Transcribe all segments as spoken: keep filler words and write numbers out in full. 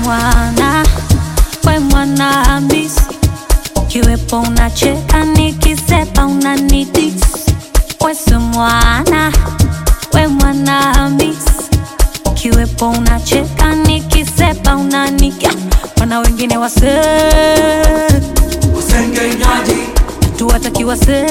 mwana, we mwana Hamisi. Kiwepo unacheka nikisepa unanidis. We mwana, we mwana Hamisi. Kiwepo unacheka nikisepa unanikia. Wana wengine wase usengenyaji, tuwataki wase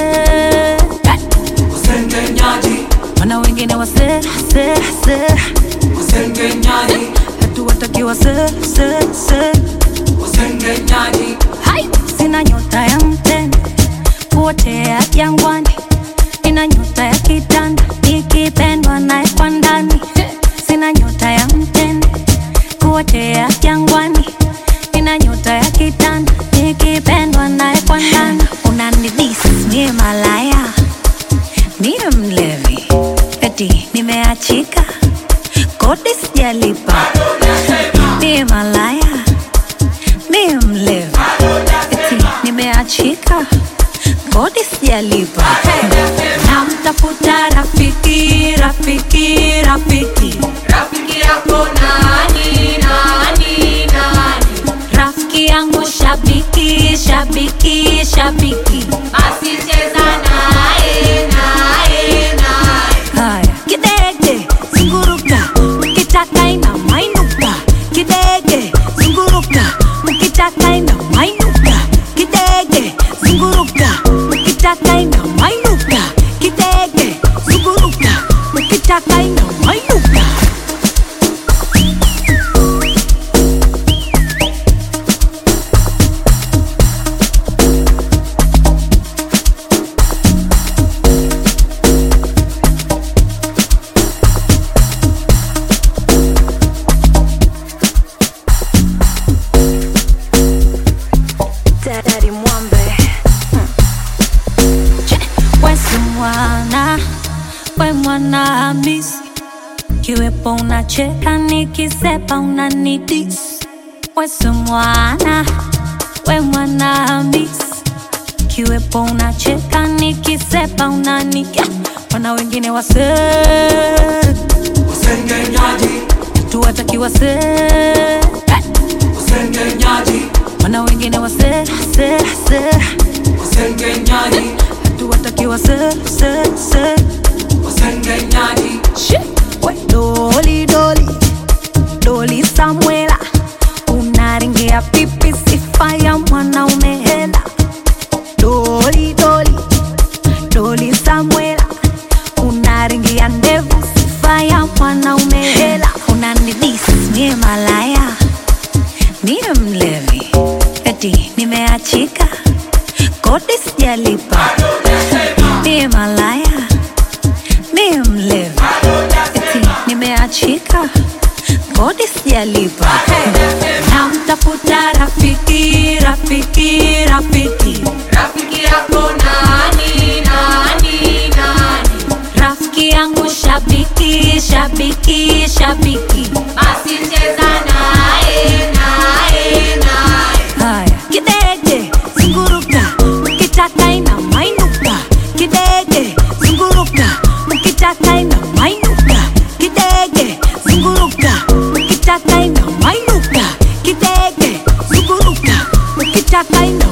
usengenyaji, wana wengine wase se se usengenyaji, tuwataki wase se se usengenyaji. Hai, sina nyota ya mtende kuotea jangwani, nina nyota ya kitanda nikipendwa naye kwa ndani. Sina nyota ya mtende kuotea jangwani, nina nyota ya kitanda nikipendwa naye kwa ndani. Unanidis mie malaya, mie mlevi, eti nimeachika kodi sijalipa. Mie malaya, mie mlevi, eti nimeachika kodi sijalipa. Namtafuta rafiki, rafiki, rafiki. Rafiki yako nani, nani, nani? Rafiki yangu shabiki, shabiki, shabiki. Basi cheza nae, nae, nae. Haya, kidege, zunguruka, ukitaka ina mainuka. Kidege, zunguruka, ukitaka ina mainuka. Kidege, zunguruka, ukitaka ina mainuka. Kidege, zunguruka, ukitaka ina mainuka. Daddy Mwambe, we mwana, we mwana Hamisi. Kiwepo unacheka nikisepa unanidis. We mwana, we mwana Hamisi. Kiwepo unacheka nikisepa unanikia. Wana wengine wase Usengenyaji, tuwataki wase usengenyaji, wana wengine wase se se usengenyaji, tuwataki wase se se usengenyaji. We doli doli doli Samuela, unaringia pipi sifa ya mwanaume hela. Doli doli doli Samuela, unaringia ndevu sifa ya mwanaume hela. Unanidis mie malaya, mie mlevi, eti nimeachika kodi sijalipa. Mie malaya, mie mlevi, eti nimeachika kodi sijalipa. Namtafuta rafiki, rafiki, rafiki. Rafiki yako nani, nani, nani? Rafiki yangu shabiki, shabiki, shabiki. Basi cheza nae, nae, nae. Haya, kidege, zunguruka, ukitaka ina mainuka. Kidege, zunguruka, ukitaka ina mainuka. Kidege, zunguruka, ukitaka ina mainuka. Kidege, zunguruka, ukitaka ina